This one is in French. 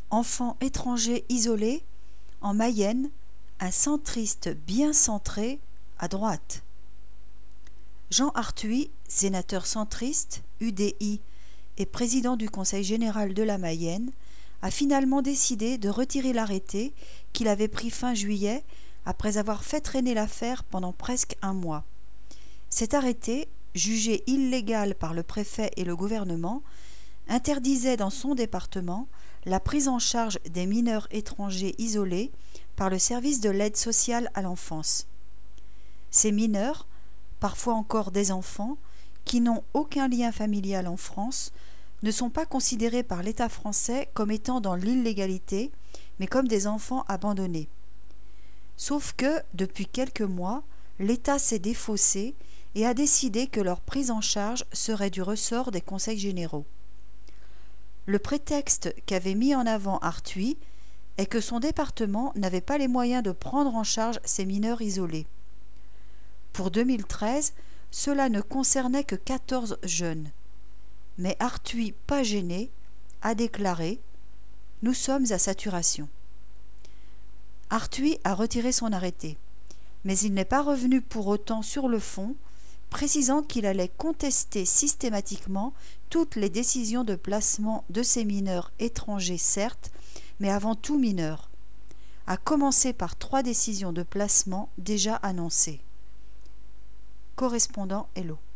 Enfants étrangers isolés, en Mayenne, un centriste bien centré à droite. Jean Arthuis, sénateur centriste, UDI, et président du Conseil général de la Mayenne, a finalement décidé de retirer l'arrêté qu'il avait pris fin juillet après avoir fait traîner l'affaire pendant presque un mois. Cet arrêté, jugé illégal par le préfet et le gouvernement, interdisait dans son département la prise en charge des mineurs étrangers isolés par le service de l'aide sociale à l'enfance. Ces mineurs, parfois encore des enfants, qui n'ont aucun lien familial en France, ne sont pas considérés par l'État français comme étant dans l'illégalité, mais comme des enfants abandonnés. Sauf que, depuis quelques mois, l'État s'est défaussé et a décidé que leur prise en charge serait du ressort des conseils généraux. Le prétexte qu'avait mis en avant Arthuis est que son département n'avait pas les moyens de prendre en charge ces mineurs isolés. Pour 2013, cela ne concernait que 14 jeunes. Mais Arthuis, pas gêné, a déclaré « Nous sommes à saturation ». Arthuis a retiré son arrêté, mais il n'est pas revenu pour autant sur le fond, précisant qu'il allait contester systématiquement toutes les décisions de placement de ces mineurs étrangers certes, mais avant tout mineurs, à commencer par 3 décisions de placement déjà annoncées. Correspondant Hello.